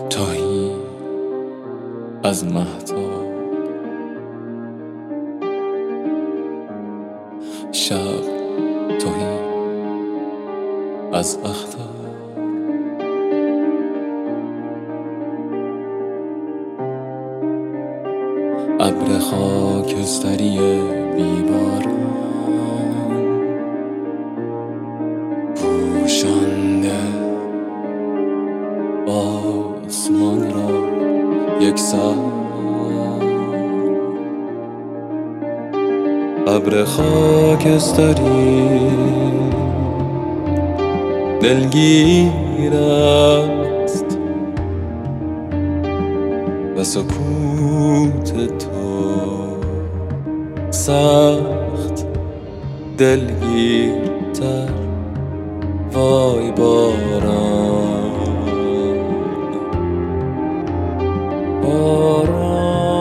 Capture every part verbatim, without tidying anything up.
تهی از مهتاب، شب تهی از اختر. ابر خاکستری بیباران پوشانده آسمان را یکسر. ابر خاکستری دلگیر است و سکوت تو سخت دلگیرتر. وای باران باران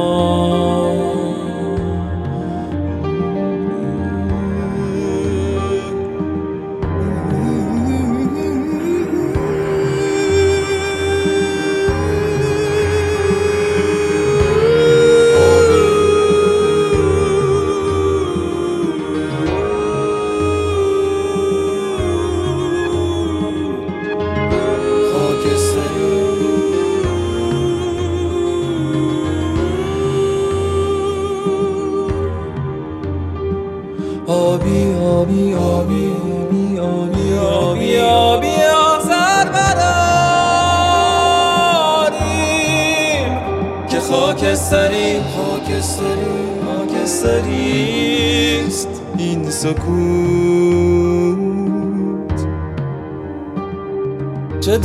آبی آبی آبی آبی آبی آبی آبی سر بداریم که خاکستری خاکستری خاکستریست این سکوت. چه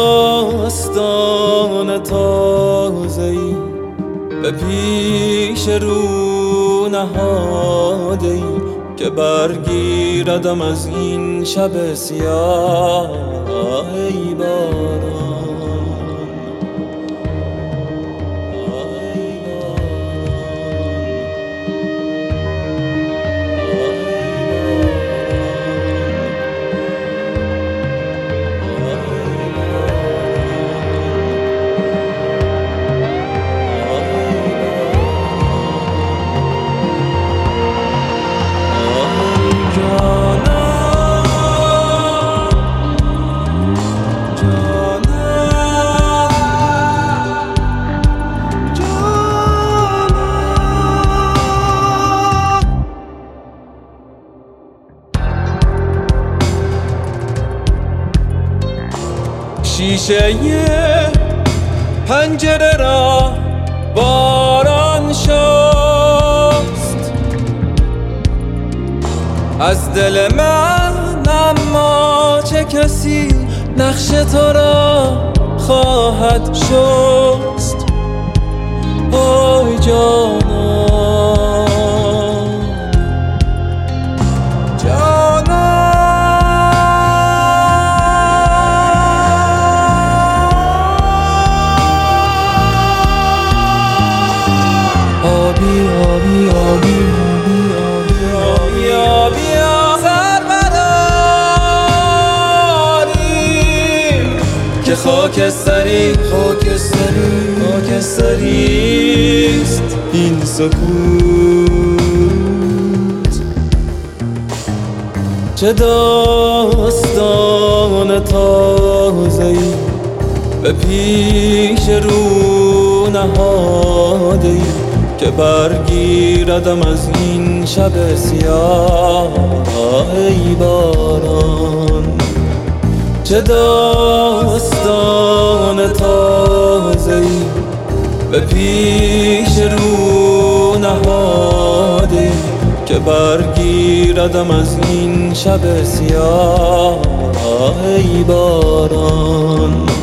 داستان تازه‌ای به پیش رو نهاده‌ای که برگیردم از این شب سیاه. ای باران ای شیشه پنجره را باران شست از دل من، اما چه کسی نقش تو را خواهد شست. آی جانان جانان آبی آبی آبی آبی آبی آبی سر بداریم که خاکستری خاکستری خاکستریست این سکوت. چه داستان تازه‌ای به پیش رو نهاده‌ای که برگیردم از این شب سیاه. ای باران چه داستان تازه‌ای به پیش رو نهاده‌ای که برگیردم از این شب سیاه. ای باران